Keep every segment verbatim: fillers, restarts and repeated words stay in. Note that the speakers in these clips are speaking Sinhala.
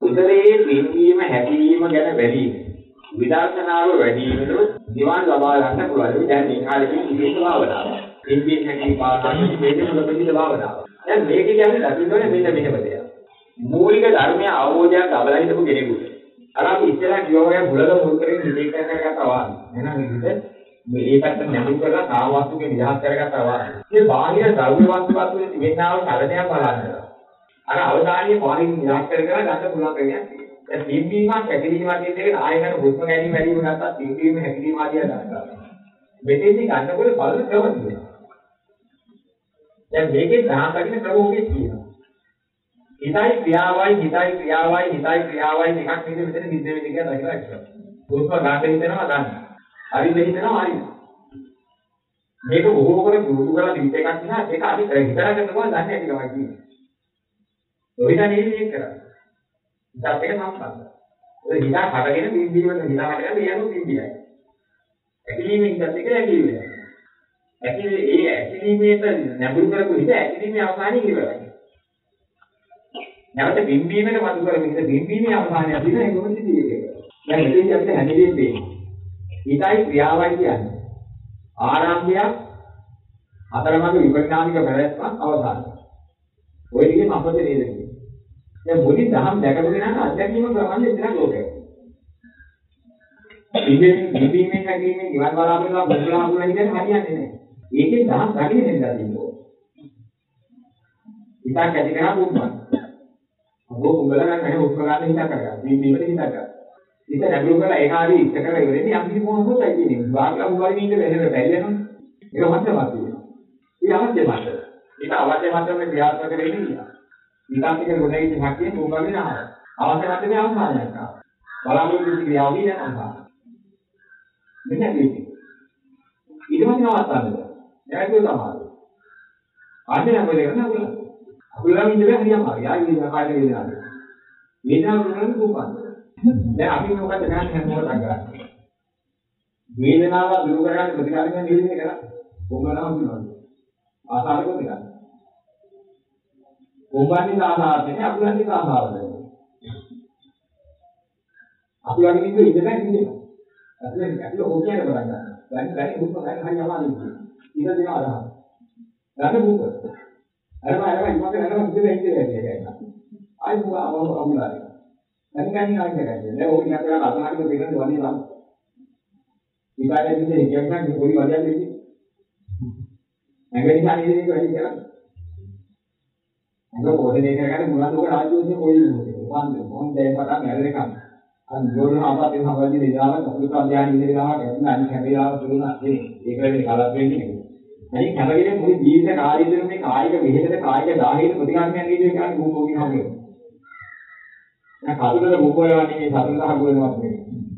උදරයේ පිම්වීම හැකිලිම ගැන වැඩි විදර්ශනාව වැඩි වෙනකොට නිවන් ලබා ගන්න පුළුවන්. දැන් මේ කාලේ විශේෂ භාවනාව. පිම්වීම හැකිලිම පාඩම් දෙකේ මුල පිළිද භාවනාව. දැන් මේක කියන්නේ දකින්නෝනේ මෙන්න මෙහෙම දෙයක්. මූලික ධර්මය අවබෝධයක් ලබලා හිටපු කෙනෙකුට. අර අපි ඉස්සරහ කියව වගේ බුලල මුල් කරගෙන හිතේ කරගත්තා වාගේ. එහෙනම් මේක මේ පැත්ත නැඹුරු කරලා කාමවස්තුකේ නිදහස් කරගත්තා වාගේ. මේ බාහිර ද්‍රව්‍ය වස්තු වස්තුවේ තිබෙනා වූ කලණයක් බලන්න. අර අවධානයේ බාහිර නිදහස් කර කර ගන්න පුළුවන් ක්‍රමයක් තියෙනවා. දැන් පිම්බීමක් හැකිලිමක් කියන එක ආයෙකට හුස්ම ගැනීම වැඩිම ගත්තා පිම්බීම හැකිලිම ආදිය ගන්නවා. මෙතෙන්දී ගන්නකොට බලන ක්‍රම තියෙනවා. දැන් මේකේ දහම් දකින්න ක්‍රමෝගේ තියෙනවා. හිතයි ක්‍රියාවයි හිතයි ක්‍රියාවයි හිතයි ක්‍රියාවයි එකක් විදිහට මෙතන නිද්ද වෙන්න කියලා දකිනවා කියලා. හුස්ම ගන්න හිතනවා ගන්න. හරිද හිතනවා හරිද. මේක බොහෝ කර දුරු කරලා දිත් එකක් නිසා ඒක අපි හිතලා කරනවා දන්නේ නැති කමයි කියන්නේ. ඔයිට නෙමෙයි කරන්නේ. හිතත් එක සම්බන්ධයි. ඒ හිතා හටගෙන පිම්බීමෙන් හිතා හටගෙන කියනවා පිම්බියයි. ඇකිලිමේ හිතත් එක ඇකිලිමේ. ඇකිලි ඒ ඇකිලිමේට නැඹුරු කරපු හිත ඇකිලිමේ අවසානයේ ඉවරයි. නැවත පිම්බීමේට මතු කරගෙන හිත පිම්බීමේ අවසානය දින ඒකම සිදුවේ. දැන් මෙතෙන්දී අපිට හැදෙන්නේ තියෙන්නේ. හිතයි ක්‍රියාවයි කියන්නේ ආරම්භයක් අතරමඟ විපරිණාමික පැවැත්මක් අවසානය. ඔය ටිකේ අපතේ නේද කියන්නේ. දැන් මුලින් දහම් දැකපු කෙනාට අත්දැකීම ප්‍රමාණය විතරක් ඕකයි. ඉතින් නිදීමේ හැකීමේ නිවන් බලාපොරොත්තු බුදුලා හඳුනා ඉන්නේ හරියන්නේ නැහැ. ඒකේ දහම් දකින්න දෙන්නා තියෙනවා. හිතක් ඇති කරා බුම්මන්. අබෝ උඹලා නම් නැහැ උත්සව ගන්න හිතක් කරගන්න. මේ මේකට හිතක් ගන්න. ඉතින් නැගලු කරලා ඒක හරි ඉස්ස කරලා ඉවරනේ අපි මොන හොතයි කියන්නේ. බාගලා උඹලා ඉන්නේ බැහැර බැරියනවා. ඒක මතවත් වෙනවා. ඒ අවශ්‍ය මත. ඒක අවශ්‍ය මතම ක්‍රියාත්මක කරගෙන ඉන්නවා. විකාශික ගුණයේ හැකිය මොකක්ද නෑ. අවශ්‍ය මතමේ අවසානයක් ආවා. බලාපොරොත්තු ක්‍රියාවලිය යනවා. මෙන්න මේක. ඊට පස්සේ නවත්තන්න. ඒක තමයි. ආන්නේ අපේ කරන අපල. අපලම ඉඳලා හරියම හරි. ආයෙ ඉන්න කාට වේදනාවක්. වේදනාවක් උනන දුකක්. දැන් අපි මොකද කරන්නේ හැමෝටම ගන්න. වේදනාව දුරු කරගන්න ප්‍රතිකාරයෙන් නිදින්නේ කරා. කොහොමනම් කියනවා. ආසාරක දෙයක්. කොම්බන්නේ ආසාරනේ අපලන්නේ ආසාරද. අපලන්නේ ඉඳ ඉඳලා ඉන්නවා. අතන ඇතුළ ඕකේ කරගන්න. දැන් දැන් දුක ගන්න හරි අමාරුයි. ඉඳ දෙනවා අදහස්. ගන්න දුක. අර මම අර ඉමක නරම ඉඳලා ඉඳලා කියනවා. ආයි මොකා අමුලාරේ. දැන් ගන්නේ නැහැ නේද? ඕක නිකන් කරලා අතහරින්න දෙන්න වනේ නම්. ඊපස්සේ ඉතින් කියන්න පොඩි වදයක් දෙන්නේ. නැගණි කාණේ දෙන්නේ වැඩි කරන්නේ. අංග පොඩේ කරගන්න මුලන් ඔක රාජ්‍යෝෂයේ කොයි වන්ද මොන් දැන් පටන් ඇරෙනකම්. අන් ගෝල් ආපත් වෙන හවල්දි විදාව කපුලක අධ්‍යාන ඉඳගෙන ආවා ගැටුන අනිත් හැබෑව තුනක් නේ. ඒක වෙන්නේ කලක් වෙන්නේ. අනිත් හැමගෙම මුළු ජීවිත කාර්යයෙන් මේ කායික මෙහෙතට කායික දාහයට ප්‍රතිකාරයක් නේද කියන්නේ භූමෝගින් හම්බෙන්නේ. දැන් කතුලේ භූමෝයවන්නේ මේ සතුන් දහක වෙනවත් නෙමෙයි.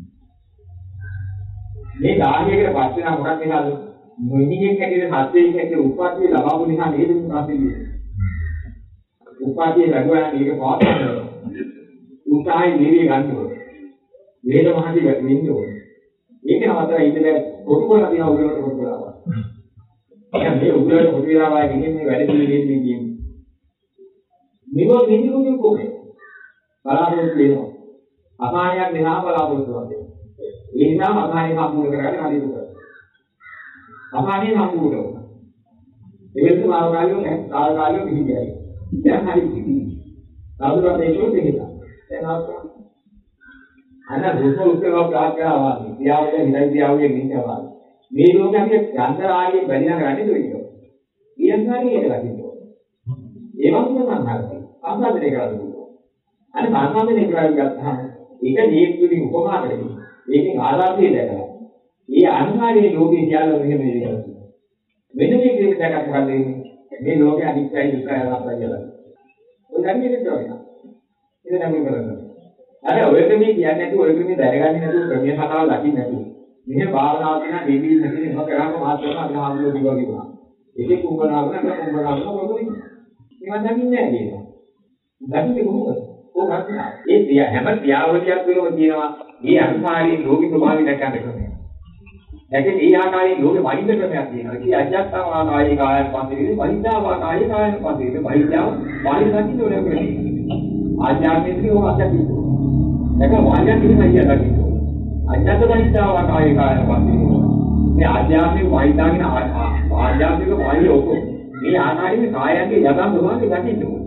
මේ දාහයකට පස්සේ නම් මොකක්ද වෙනවද? මොනියෙක් හැටියට සත්‍යයෙන් හැටියට උපාධිය ලබාපු නිසා නේද මේ ප්‍රශ්නේ. උපාධිය ලැබුවා නම් ඒක පාඩම්. උන්ටයි නිවිය ගන්න ඕනේ. වේද මහදී වෙන්න ඕනේ. ඒක නවතර ඉඳලා පොඩි පොඩි දිනා උගලට පොඩි කරනවා. දැන් මේ උගලට පොඩි වෙලාවයි ගිහින් මේ වැඩ පිළිවෙලෙන් කියන්නේ. මේක නිදිගුණේ කොහේ? බලාපොරොත්තු වෙනවා. අපායක් නෙලා බලාපොරොත්තු වෙනවා. ඒ නිසා අපාය සම්පූර්ණ කරගන්න කටයුතු කරනවා. අපාය සම්පූර්ණ වෙනවා. ඒකත් මාර්ගාලියෝ නැහැ. සාරකාලියෝ පිළිගයයි. දැන් හරි කිවි. සාදුරා දේශෝ දෙහිත. දැන් ආපහු අන්න දුක උත්තරව ප්‍රාර්ථනා කරනවා. ක්‍රියාවලිය හිතයි ක්‍රියාවලිය ගිහිනවා. මේ ලෝකේ අපි යන්ත්‍රාගයේ බැඳිනා ගන්නේ දෙවියෝ. ඊයන්කාරී ඒක ලකින්නෝ. ඒ වගේම මනහරයි. ආසාදනය කරලා අර සාමාන්‍ය කරලා ගත්තාම ඒක දීර්ඝදී උපමා කරගෙන ඒකෙන් ආදාසිය දැකලා ඒ අනුමානයේ ලෝකේ කියලා මෙහෙම දෙයක්. මෙන්න මේ කියන එකක් මොකද මේ ලෝකේ අනිත්‍යයි දුක්ඛයි අනාත්මයි කියලා. ඔය ධර්මයේ කියනවා. ඒක නම් කරන්නේ. අර ඔය ක්‍රමයේ කියන්නේ නැතුව ඔය ක්‍රමයේ දැනගන්නේ නැතුව ක්‍රමයේ කතාව දකින්න නැතුව. මෙහෙම භාවනාව කියන දෙවි නැතිව මොකක් කරාම මාත්‍රම අභිහාමුලෝ දිවා කිව්වා. ඒකේ කුඹනාව නැත්නම් කුඹනාව මොකද වෙන්නේ? මේවා දකින්නේ නැහැ කියනවා. දකින්නේ කොහොමද? කොහොමද? ඒ තිය හැම ක්‍රියාවලියක් තුළම තියෙනවා මේ අනුමානයේ ලෝක ස්වභාවය දැක්කම ක්‍රමයක්. දැකේ ඒ ආකාරයෙන් ලෝකෙ වෛද්‍ය ක්‍රමයක් තියෙනවා. ඒ අජත්තම ආකාරයේ කායන පන්තිරේ වෛද්‍යාව ආකාරයේ කායන පන්තිරේ වෛද්‍යාව වාරි දකින්න ඕනේ ක්‍රමයක්. ආධ්‍යාත්මික ඕක අධ්‍යාත්මික. ඒක වාඥාත්මික මයිය දකින්න. අධ්‍යාත්මික මයිතාව කායේ කායන පස්සේ. මේ ආධ්‍යාත්මික මයිතාගෙන ආධ්‍යාත්මික මයිය ඕක. මේ ආකාරයේ කායයන්ගේ යථා ස්වභාවය දකින්න ඕනේ.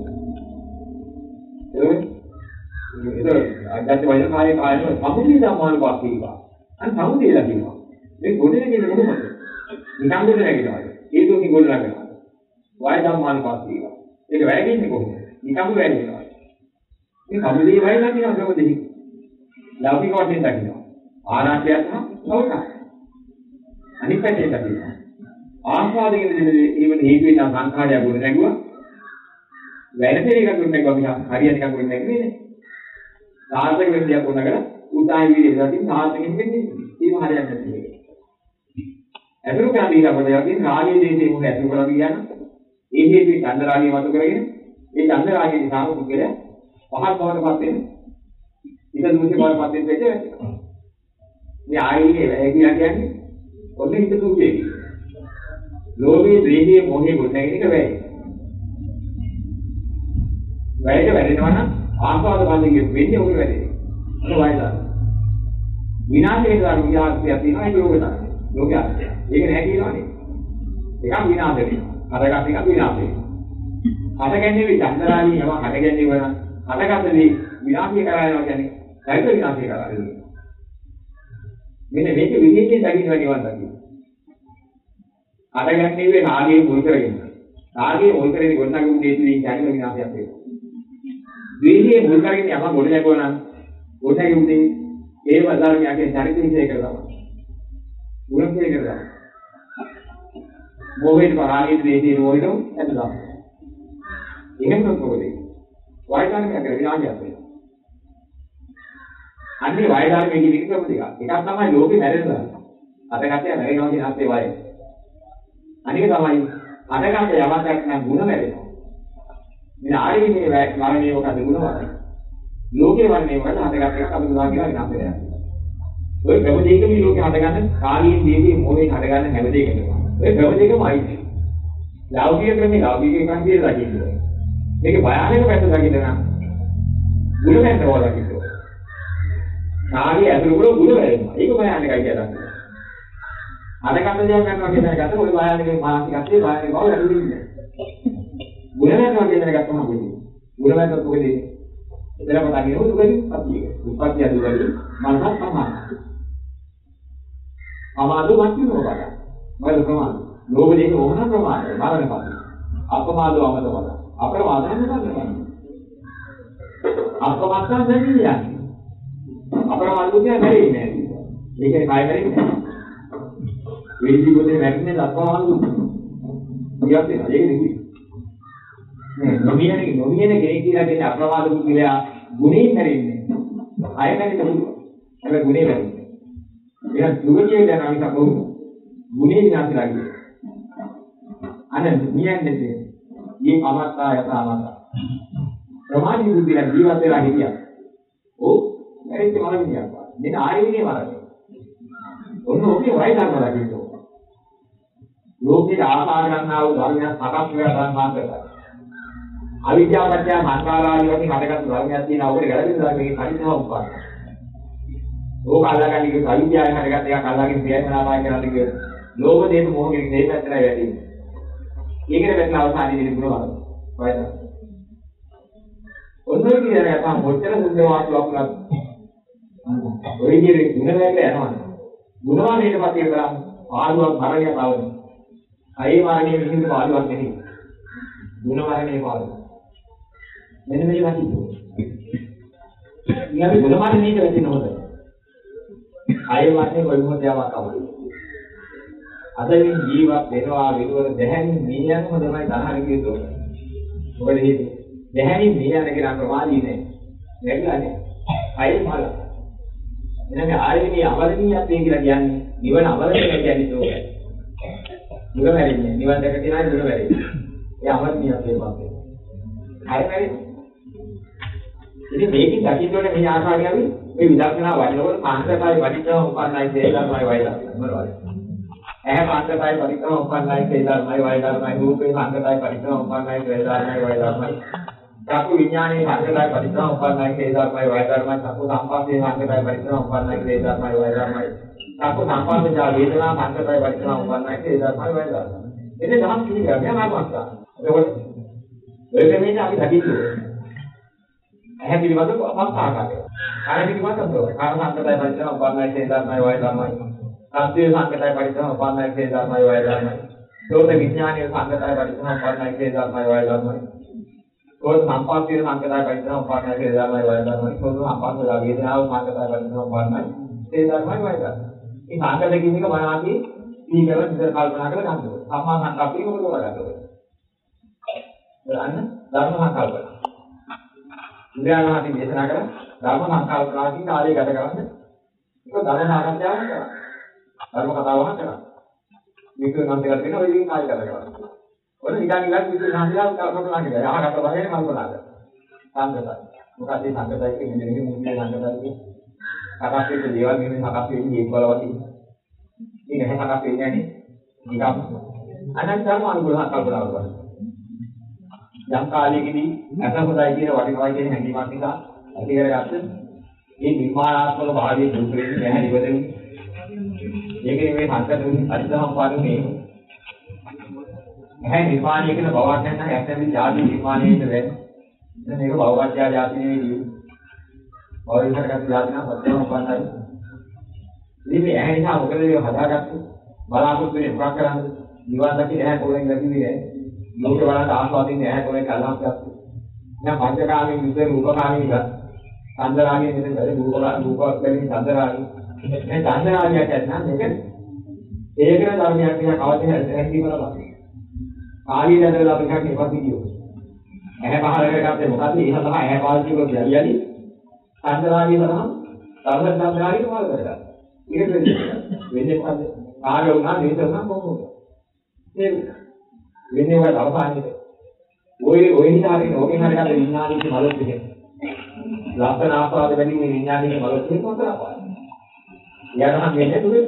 ඒක අධ්‍යාත්මික මයිය කායේ කායන සමුදේ ධම්මාන පස්සේ. අන්න සමුදේ දකින්නවා. මේ ගොඩේ කියන මොකද? නිකන් ගොඩ නැගිනවා. ඒකෝකින් ගොඩ නැගනවා. වාය ධම්මාන පස්සේ. ඒක වැරදින්නේ කොහොමද? නිකම්ම වැරදිනවා. මේ සමුදේ වයි නැතිනම් සමුදේ. ලෞකික වශයෙන් දකින්නවා. ආනාපානය සහ සෝතය. අනිත් පැත්තේ දකින්නවා. ආස්වාදයෙන් දෙන්නේ ඊවන හේතු වෙන සංඛාරය ගොඩ නැගුවා. වැරදි එකක් ගොඩ නැගුවා මිසක් හරියට එකක් ගොඩ නැගුවේ නේ. සාර්ථක වෙන්නේ කොනකට උදායි විදිහට දකින්න සාර්ථකෙන් වෙන්නේ. ඒක හරියට නැති එක. අතුරු කාමීලා කොට යකින් රාගයේ දේශේ මොන අතුරු කරලා කියන ඒ හේතුවේ ඡන්ද රාගය මත කරගෙන ඒ ඡන්ද රාගයේ නිසාම පුද්ගල පහත් බවටපත් වෙන ඊට දුකේ බවටපත් වෙන දෙයක් වෙනවා. මේ ආයේ වැය කියලා කියන්නේ ඔන්න හිත දුකේ. ලෝභයේ ද්වේෂයේ මොහේ ගොඩනැගෙන එක වැය. වැයක වැඩෙනවා නම් ආස්වාද බන්ධකෙ වෙන්නේ ඔක වැඩේ. ඒක වයිලා. විනාශයේ දාන විහාරය තියෙනවා ඒක ලෝකේ තමයි. ලෝකයේ අර්ථය. ඒක නෑ කියනවනේ. ඒක විනාශ වෙනවා. හටගත් එක විනාශ වෙනවා. හටගන්නේ මේ චන්දරාණී යම හටගන්නේ වන හටගත්තදී විනාශය කරා යනවා කියන්නේ සයිත විනාශය කරා යනවා. මෙන්න මේක විශේෂයෙන් දකින්න නිවන් දකින්න. හටගන්නේ මේ රාගයේ මුල් කරගෙන. රාගයේ මුල් කරගෙන ගොඩනගමු දේශේ කියන්නේ විනාශයක් වෙනවා. ද්වේෂයේ මුල් කරගෙන යම ගොඩ නැගුවා නම් ගොඩ නැගුනේ ඒ වදාර්මයේ චරිත විශේෂ කරනවා. ගුණකේ කරනවා. මොහේට පරාගයේ ද්වේෂයේ මොහිතෝ ඇතුළත්. එහෙම නොකොලේ. වයිදාර්මයක් කියලා විනාශයක් වෙනවා. අන්නේ වයිදාර්මයේ කියන එක තමයි එකක්. එකක් තමයි ලෝකේ මැරෙනවා. අතගත්තේ මැරෙනවා කියන අර්ථය වයි. අනික තමයි අතගත්ත යමක් නම් ಗುಣ මැරෙනවා. ඉතින් ආයේ මේ මරණය මොකද ಗುಣ වරයි. ලෝකේ වන්නේ මොකද අතගත්ත එකක් අපි ගුණා කියලා විනාශ වෙනවා. ඔය ප්‍රමුදේක මේ ලෝකේ හටගන්න කාලීන දේවී මොහේ හටගන්න හැම දෙයකම. ඔය ප්‍රමුදේකමයි. ලෞකික ක්‍රමේ ලෞකික එකක් කියලා දකින්න. මේක භයානක පැත්ත දකින්න නම් ගුණ පැත්ත වල දකින්න. කාර්යය ඇතුළු වල ගුණ වෙනවා. ඒක භයානකයි කියලා දකින්න. හටගන්න දේවල් ගන්නවා කියන එකට ඔය භයානක මානසිකත්වයේ භයානක බව ලැබෙන්නේ නැහැ. ගුණ වෙනවා කියන එකට තමයි වෙන්නේ. ගුණ වෙනකොට මොකද වෙන්නේ? එතන පටන් ගියොත් දුකදී පතියක. උත්පත්ති අදුකදී මනසක් සමානයි. අමාදු වන්ති නෝබල. වල ප්‍රමාණ. ලෝභ දෙක ඕන ප්‍රමාණය මරණ පද. අපමාදව අමත පද. අප්‍රමාදයෙන් නේද? අපමාදයෙන් නෙන්නේ. අප්‍රමාද කියන්නේ නැරෙන්නේ නෑ. ඒකේ කාය මැරෙන්නේ නෑ. වේදි පොතේ මැරෙන්නේ අප්‍රමාද. ඉතින් ඒක නෙකි. නේ නොමියනේ නොමියනේ කෙනෙක් කියලා කියන්නේ අප්‍රමාද පුද්ගලයා ගුණේ මැරෙන්නේ. අය මැරෙන්න පුළුවන්. හැබැයි ගුණේ මැරෙන්නේ. ඒක දුගතිය දැන අනික කොහොමද? ගුණේ විනාශ කරන්නේ. අනේ නියන්නේ මේ අවස්ථා යථාමත. ප්‍රමාණී බුද්ධිලා ජීවත් වෙලා හිටියා. ඔව් මැරෙන්නේ මම කියන්නේ. මෙන්න ආයෙන්නේ වරනේ. ඔන්න ඔකේ වයිදාන කරලා ලෝකේ ආකාර ගන්නා වූ ධර්මයන් සකස් වෙලා ගන්නවා. අවිද්‍යාව පත්‍ය සංස්කාරාදී වශයෙන් හටගත් ධර්මයක් තියෙනවා. ඔකට ගැලපෙන ධර්මයේ පරිණාම උපාදාන. ඕක අල්ලගන්නේ කිව්ව අවිද්‍යාවෙන් හටගත් එකක් අල්ලගෙන ප්‍රයත්නාපාය කරලා කිව්ව. ලෝභ දේශ මොහොතේ මේ පැත්තට වැටෙන්නේ. ඒකේ වැටෙන අවසානයේදී ගුණ වල. වයිද? ඔන්නෝ කියන එක තමයි මොච්චර සුද්ධ වාස්තුවක් ලක්. ඔය කියන්නේ ගුණ වැටලා යනවා. ගුණවාණයට පස්සේ කරා ආලුවක් මරණය පාවන. අයේ මරණය විහිඳු ආලුවක් නෙමෙයි. ගුණ මරණය පාවන. මෙන්න මේ වගේ. ඊළඟ ගුණ මරණයට වැටෙන්න හොඳයි. අයේ මරණය කොයි මොහොතේවත් අවුල්. අදින් ජීවත් වෙනවා විතර දැහැමින් නියම තමයි තරහර කියතෝ. මොකද හේතුව? දැහැමින් නියම කියන ප්‍රමාදී නෑ. නැගලානේ. අයේ මල. එනක ආයතනීය අවරණීයත්වය කියලා කියන්නේ නිවන අවරණය කියන්නේ ඒක. නිවන වැරෙන්නේ. නිවන දැක තියනයි නිවන වැරෙන්නේ. ඒ අවරණීයත්වයේ පස්සේ. හරි හරි. ඉතින් මේකෙන් දකින්න ඕනේ මේ ආකාරය අපි මේ විදර්ශනා වඩනකොට කාන්තකායි වඩිනවා උපන්නයි තේලමයි වයිලා. මොනවද? ඇහැ කාන්තකායි පරික්‍රම උපන්නයි තේලමයි වයිලාමයි රූපේ කාන්තකායි පරික්‍රම උපන්නයි තේලමයි වයිලාමයි. චක්කු විඥානයේ සංකතයි පරිච්ඡේදෝපන්නයි හේ ධර්මයි වය ධර්මයි චක්කු සංපස්සේ සංකතයි පරිච්ඡේදෝපන්නයි හේ ධර්මයි වය ධර්මයි චක්කු සංපස්සේ වේදනා සංකතයි පරිච්ඡේදෝපන්නයි හේ ධර්මයි වය ධර්මයි. එන්නේ දහම් කිව්වා මෙයා මාර්ගස්ථාන. ඒකෝට ඔය දෙන්නේ අපි දකින්නේ. ඇහැ පිළිබඳව පස්සාකාරය. කාය පිළිබඳව කාය සංකතයි පරිච්ඡේදෝපන්නයි හේ ධර්මයි වය ධර්මයි. සත්‍ය සංකතයි පරිච්ඡේදෝපන්නයි හේ ධර්මයි වය ධර්මයි. සෝත විඥානයේ සංකතයි පරිච්ඡේදෝපන්නයි හේ ධර්මයි වය ධර්මයි. कोई संपाद्य संकता परिश्रम पाना के दामय वायदा में कोई संपाद्य लागेदाव संकता परिश्रम पाना के दामय वायदा इन संकत किसी को बनाती ये केवल इधर कल्पना कर काम करो सामान संकल्प को बोला जाता है है धर्म संकल्प इंद्रियानाति देशना कर धर्म संकल्पना की कार्य करते करते इसको धर्म साधन क्या है धर्म कथा वहां करा विष्णु नाम से करके ना वही कार्य करते करते और निकाल निकाल किसी नाम से आप कल्पना कर यहाँ का तो है कल्पना कर काम करता है मुकाशी संकता के इंद्रिय मुक्ति संकता के आकाश के देवाल में आकाश के एक बलवती ini hanya kafinya ni jika anak sama अनुकूल कल्पना होगा जब काली की ऐसा बताया कि वाटी वाटी के हंडी मारती का ऐसे कर जाते ये विमानात्मक भावी दूसरे में है निबदे लेकिन वे संकट में अच्छा हम पालू नहीं है विमान एक ना भगवान ने ना ऐसे भी जाति विमान ही तो है ने को भगवान क्या जाति नहीं दी और इधर का जाति ना बच्चे हम पाना ini eh ini aku kira dia hadar kan, malah aku tu ni bukan kerana diwan lagi eh korang lagi ni eh, mungkin malah tak asal ini eh korang kalah kan, ni macam kami juga muka kami juga, tanda lagi ni tu muka muka kami tanda lagi, eh tanda lagi apa kan, ni kan, eh kerana dalam yang kita kawat ni eh di mana lagi, kali ni adalah mereka ni pasti dia, eh bahar mereka tu muka tu ini sama eh bahar tu dia jadi, tanda lagi sama, tanda tanda lagi tu mana mereka. ඒක වෙන්නේ මොකද? කාර්ය වුණා දේශ වුණා කොහොමද? ඒක වෙන්නේ වල අවසානයේදී. ඔය ඔය හිතාගෙන ඕකෙන් හරි ගන්න විඥානික මලොත් එක. ලස්සන ආස්වාද වැඩි මේ විඥානික මලොත් එක මොකද අපා? යානහම් වෙන්නේ තුනේ.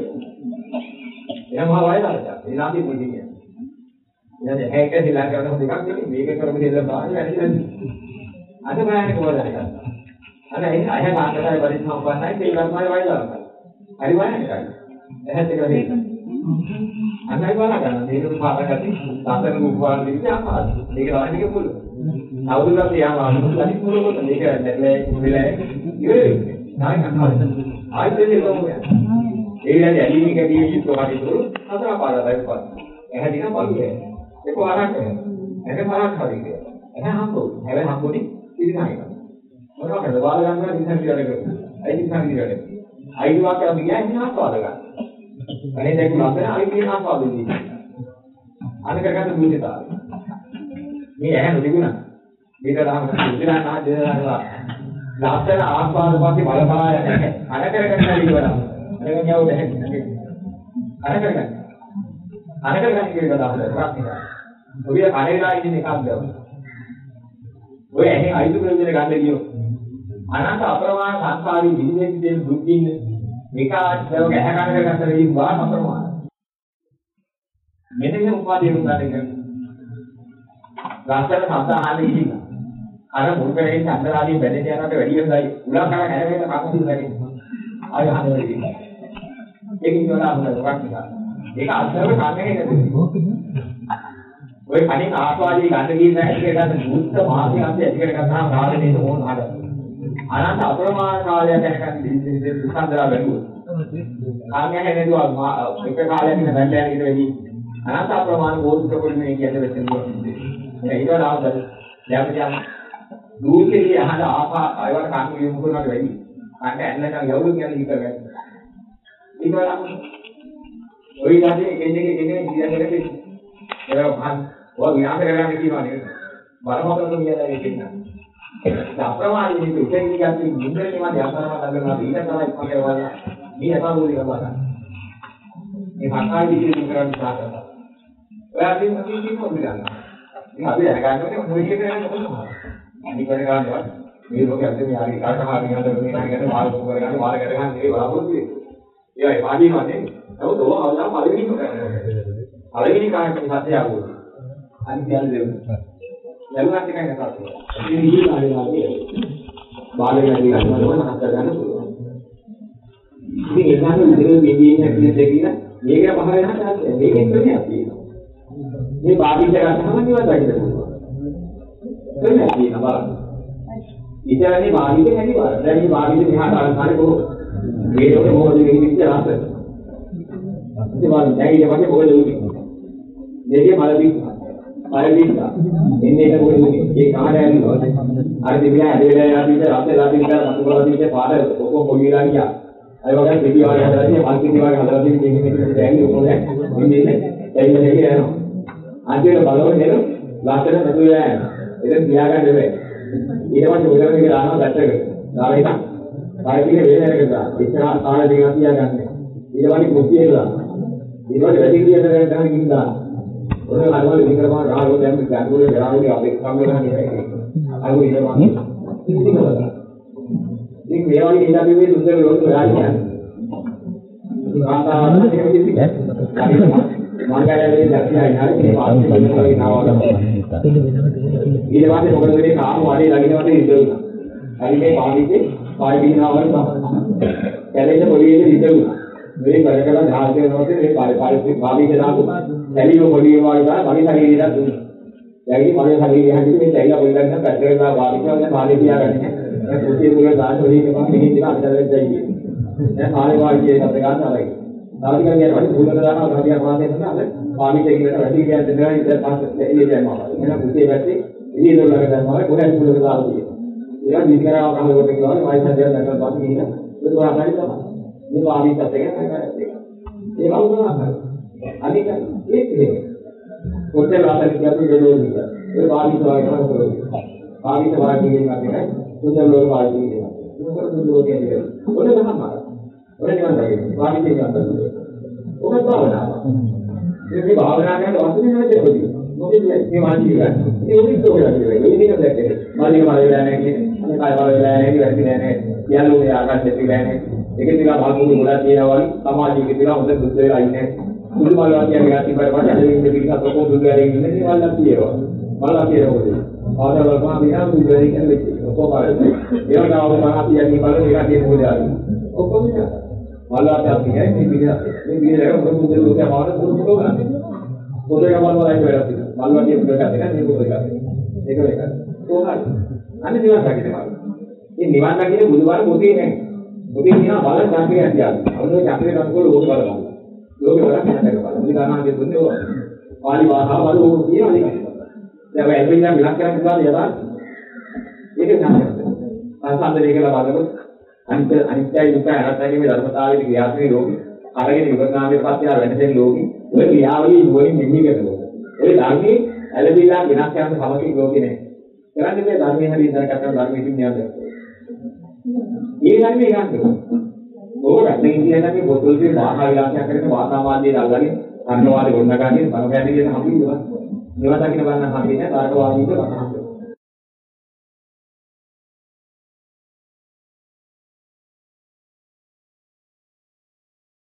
එනම් මම වයදාට. ඊළාදී පොඩි කියන්නේ. ඊළඟ හැක දිලා කරන දෙකක් නෙමෙයි මේක කරමු දෙන්න බෑ වැඩි නැති. අද බෑනේ කොහොමද කරන්නේ? අද ඒ අය කාටද පරිස්සම් කරන්නයි ඒ කර්මය වයදාට. hari mana kan? Eh segala itu. Anda ibu mana kan? Ini tu apa kan? Sampai mengumpul di sini apa? Ini kalau ini kepul. Tahu tu kan yang mana? Tadi puluh tu ni kan? Nilai nilai. Ini, naik kan? Ayo tu ni kamu ya. Ini ada ini kan dia itu hari tu. Apa apa ada lagi pun. Eh hari ni apa dia? Itu orang kan? Eh orang kali dia. Eh hambu. Eh hambu ni ini naik kan? Orang kan? Bawa kan? Ini sana dia ada. Ini sana dia ada. Ayu wakai begini ni apa ada kan? Ini saya pun ada. Ayu ni apa ada ni? Anda kerana tu boleh tak? Ni eh nanti guna. Kita dah mesti jalan nak jalan lah. Last apa ada pasti bala bala ya. Anda kerana ni guna. Anda ni jauh deh. Anda kerana. Anda kerana ni kita dah ada. Pasti dah. तो ये खाने का ini निकाल दो वो ऐसे आई तो मुझे निकाल देगी अनंत अप्रमाण संसारी विधि के दुखिन विकास जब कह करने का तरह ये बात अप्रमाण मैंने ये उपाधि उठा देकर रास्ते में सामने आने की अरे मुझे ये अंदर आदि बैठे जाना तो बढ़िया है उड़ा करा कहने में तो काफी लगे आज आने वाली लेकिन जो ना होता है वक्त का एक आश्रम में खाने के लिए वो खाने का आसवादी गंदगी में इसके साथ दूध तो वहाँ से आपसे अधिकार करना भाग नहीं तो कौन भाग अनंत अप्रमाण काल या कहकर दुकानदार बैठो आगे है जो एक काल है कि बैठ जाएंगे तो ये अनंत अप्रमाण बोल तो कोई नहीं किया तो वैसे नहीं इधर आओ दर जब जब दूर के लिए यहाँ आपा आयवर काम के लिए मुझे ना करेगी आगे अन्य का योग क्या नहीं कर गए इधर आओ वही जाते कहने के कहने दिया करेंगे जब हम वो यहाँ से करने की बात है बारह माह तो किया जाएगा कितना अप्रमाण ये तो उसे नहीं जाती मुंडे के बाद यात्रा में लगना इधर का इतना क्या वाला ये ऐसा बोली का बात है ये भाषा भी की दूसरा विचार करता है वह अभी अभी की कौन जाना ये अभी है काम में वो ये करने को नहीं नहीं करेगा ना ये लोग कहते हैं यार कार का मार दिया तो नहीं करेगा मार को करेगा मार करेगा ये बराबर भी ये बाजी माने तो दो हजार मार भी नहीं करेगा अलग ही कहा कि साथे आगो अनि त्याल देव ලැබුණත් එකයි නැතත් එකයි. ඉතින් ඉහි කාලේ බාලේ නැති ගන්නවම හත ගන්න පුළුවන්. ඉතින් ඒකම ඉතින් විදින්නේ නැති දෙයක් මේක පහර වෙනවා මේකෙන් ප්‍රශ්නයක් තියෙනවා. මේ බාහිර ගන්නම නිවන් දකින්න පුළුවන්. ප්‍රශ්නයක් තියෙනවා බලන්න. ඉතින් බාහිර නැති බාර. දැන් මේ බාහිර මෙහාට අරන් කොහොමද? මේකේ මොකද වෙන්නේ කියලා අහන්න. ඉතින් බලන්න දැන් ඊට පස්සේ මොකද වෙන්නේ? මේකේ මල දික්කා. මල දික්කා. එන්නේ ඒක මොකද වෙන්නේ? ඒ කාට ඇරිනවා. අර දිවියා ඇදලා යාපිට රාත්‍රිලා දින්දා මතුකලා දින්දා පාර ඔක්කොම පොඩිලා ගියා. අය වගේ පිටි වගේ හදලා තියෙන මල් පිටි වගේ හදලා තියෙන මේක මේක දැන්නේ කොහොමද? මෙන්නේ දෙයින් දෙක යනවා. අන්තිමට බලවල නේද? ලස්සන නතු යනවා. ඒක තියාගන්න බෑ. ඊට පස්සේ ඔයගොල්ලෝ මේක දානවා දැක්කක. දාලා ඉතින් පායිතිගේ වේදනකට දාන්න. ඉස්සරහ කාලේ දෙකක් තියාගන්න. ඊට පස්සේ කුස්සියේ දාන්න. ඊට පස්සේ වැඩි කියට ගන්න ගිහින් දාන්න. ඔය අරවල විකරමා රාගෝ දැන් ගන්නුවේ ගරාවේ අපේ සම්මේලන නේද? අරගො ඉන්න මාත්. ඉතින් බලන්න. මේ මේවාගේ ඉඳලා මේ සුන්දර ලෝක හොයා කියන්නේ. ඉතින් කාන්තාවන් මේක කිව්වේ. මාර්ගයලේ දැක්කයි නායි මේ පාස්සේ වෙනවා නාවක. ඊට පස්සේ මොකද වෙන්නේ කාම වඩේ ළඟිනවට ඉඳුණා. හරි මේ පාවිච්චි පායි බිනාවල් තමයි. කැලේට පොඩියේ ඉඳුණා. මේ කරකලා ධාල් කරනකොට මේ පායි පායි පාවිච්චි දාපු. ඇලියෝ පොඩියේ වගේ තමයි මගේ ශරීරයට දුන්නා. දැන් ඉතින් මගේ ශරීරය හැදින් මේ ඇයිලා පොඩි ගන්න පැත්තකට වාදිකව දැන් පාලේ තියාගන්නේ. දැන් පොතේ මුල දාන වලින් එකම මෙහි ඉඳලා අපිට දැක්කයි. දැන් පාලේ වාදිකේ අපිට ගන්න ආවයි. දාවිකන් කියන්නේ වැඩි පුදුමක දානවා ගාදියා පාදේ කරනවා අද පාමිට කියලා වැඩි කියන දෙනවා ඉතින් පස්සේ එළිය යනවා. එහෙනම් පුතේ පැත්තේ එළිය දොල්ලක දැම්මම කොහෙන් පුදුමක දාලා තියෙනවා. ඒක නිකරව කමකට කියනවා වයිස් හදලා නැත්නම් පස්සේ ගිහින් ඒක වාහයි තමයි. මේ පාමිට පැත්තේ කරන්නේ. ඒ වගේම අනික ඒකේ කොටේ වාහන කියන්නේ දෙලෝනිය. ඒ පාමිට වාහන කරනවා. පාමිට වාහන කියන්නේ පුදුම ලෝක වාහන කියනවා. ඒක පුදුම ලෝක කියන්නේ. ඔන්න තමයි. ඔන්න නිවන් දකින්න. පාමිට කියන්නේ ඔබ භාවනාව. මේ භාවනා කරන වස්තුවේ නැති පොඩි. මොකද මේ මානසික ගන්න. ඒ උදිත් ඔයලා කියන්නේ. මේ දෙක දැක්කේ. මානසික බල වෙලා නැහැ කියන්නේ. අනේ කාය බල වෙලා නැහැ කියන්නේ නැහැ. යල්ලෝගේ ආකාශයට තියලා නැහැ. ඒක තියලා භාගුණු මුලා කියනවා වගේ සමාජීය කියලා හොඳ දුක් වෙලා ඉන්නේ. මුළු මල්වා කියන්නේ ගැටි බර පස්සේ අද ඉන්න පිටක ඔක්කොම දුක් වෙලා ඉන්නේ නේ වල්ලා කියනවා. වල්ලා කියනකොට. ආදවල් මා විනා දුක් වෙලා ඉන්නේ වෙච්ච. ඔක්කොම බලන්න. ඒවට ආව මහා කියන්නේ බලන එක කියන මොකද ආවේ. ඔක්කොම ඉන්නවා. වල්ලාට අපි කියන්නේ මේ විදිහ මේ විදිහට මොකද මුදල් ලෝකයා මාන දුක කරන්නේ. පොතේ ගමන් වලයි වෙලා තියෙනවා. මල්වටිය පුදකට එකක් මේ පොතේ එකක්. ඒක එකක්. කොහොමද? අනේ නිවන් දකින්න බලන්න. මේ නිවන් දකින්න බුදුබාර පොතේ නැහැ. පොතේ කියනවා බලන් චක්‍රය ඇතියි. අවුරුදු චක්‍රය ගන්නකොට ලෝක බලන්න. ලෝක බලන්න නැතක බලන්න. මේ ගානාගේ දුන්නේ ඕවා. පාලි භාෂාව වල ඕක කියනවා නේද? දැන් ඔය එල්බින්නම් විලක් කරන්න පුළුවන් යදා. ඒක නැහැ. සංසන්දනය කියලා බලනකොට අනිත් අනිත්‍යයි දුකයි අනාත්මයි මේ ධර්මතාවයේ ක්‍රියාත්මක ලෝකෙ අරගෙන ඉවරනාමයේ පස්සේ ආ වෙනසෙන් ලෝකෙ ඔය ක්‍රියාවලිය නුවණින් මෙහි කරනවා. ඔය ධර්මයේ ඇලවිලා විනාශ කරන සමකී ලෝකෙ නෑ. කරන්නේ මේ ධර්මයේ හරිය ඉඳලා කතා ධර්මයේ ඉතින් නෑ. ඒ ධර්මයේ ගන්න. ඕක රැඳෙන ඉඳලා මේ පොතේ වාහා විලාසයක් කරන වාතාමාදයේ අල්ලගෙන අන්නවාදී ගොඩනගාගෙන බලපෑදී කියන හම්බුනවා. මේවා දකින්න බලන්න හම්බෙන්නේ තරකවාදීට බලන්න.